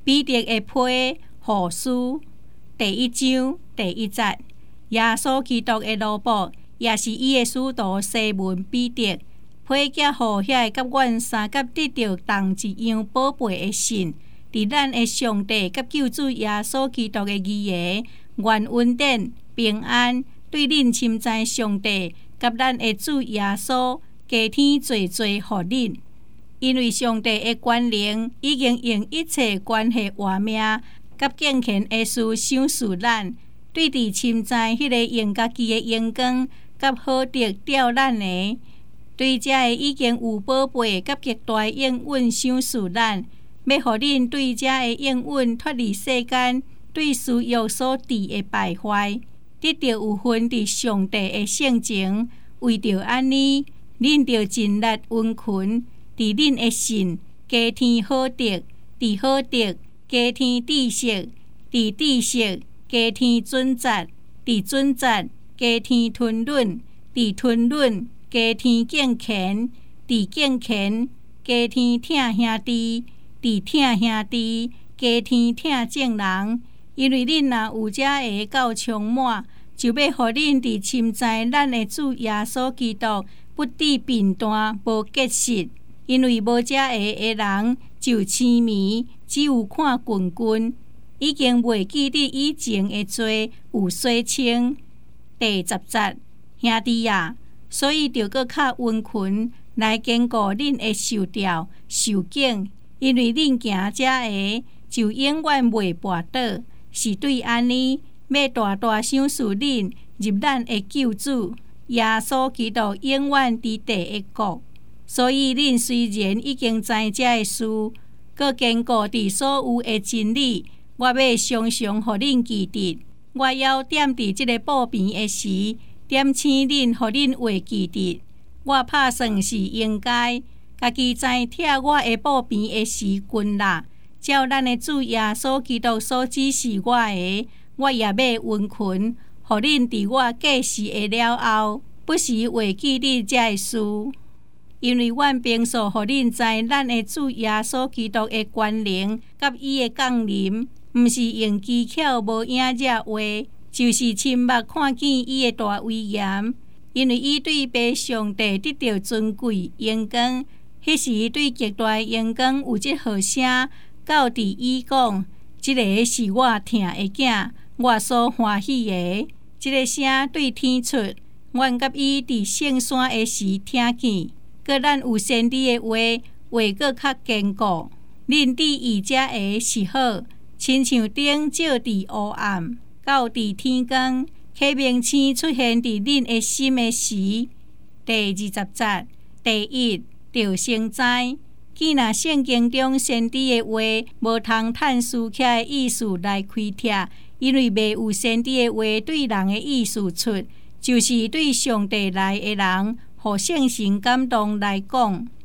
彼得的批后书第1章第1节，耶稣基督的奴仆，也是伊的使徒西门彼得，批寄予遐甲阮三甲得到同一样宝贝的信，伫咱的上帝甲救主耶稣基督的义下，愿恩典平安对恁亲在上帝甲咱的主耶稣加添侪侪互恁。因为上帝的权能已经用一切关系活命甲健全的事赏赐咱，对伫亲在迄个用家己的阳光甲好德吊咱的，对遮个已经有宝贝甲极大应允赏赐咱，要互恁对遮个应允脱离世间对私欲所致的败坏，得到有份伫上帝的性情。为着安尼，恁着尽力温群，伫恁的信加添好德，伫好德加添知识，伫知识加添准则，伫准则加添吞忍，伫吞忍加添敬虔，伫敬虔加添疼兄弟，伫疼兄弟加添疼众人。因为恁若有遮个够充满，就要互恁伫亲在咱的主耶稣基督不致贫惰无结实。因为无遮个的人就痴迷，只有看棍棍，已经袂记得以前的罪有洗清。第10节，兄弟啊，所以着搁较温群来坚固恁的受调受敬，因为恁行遮个就永远袂跋倒。是对安尼，要大大赏赐恁入咱的救主耶稣基督永远伫地的国。所以恁虽然已经知遮的事，搁坚固伫所有的真理，我要常常互恁记得。我要踮伫即个布边的时，点醒恁，互恁会记得。我拍算是应该，家己在拆我的布边的时困啦。照咱的主耶稣基督所指示我的，我也要温群，互恁伫我过世的了后，不时会记得这个事。因为阮平素互恁知咱的主耶稣基督的权能，甲伊的降临，毋是用技巧无影热话，就是亲目看见伊的大威严。因为伊对爸上帝得到尊贵荣光，迄时对极大荣光有即号声。到伫伊讲，即个是我疼的囝，我所欢喜的。即个声对天出，阮甲伊伫圣山的时听见。搁咱有先知的话，话搁较坚固。恁伫伊遮个是好，亲像灯照伫黑暗，到伫天光，启明星出现伫恁的心的时。第20节，第一着先知。既若圣经中先知的话无通探思起的意思来开帖，因为未有先知的话对人的意思出，就是对上帝来的人，互圣神感动来讲。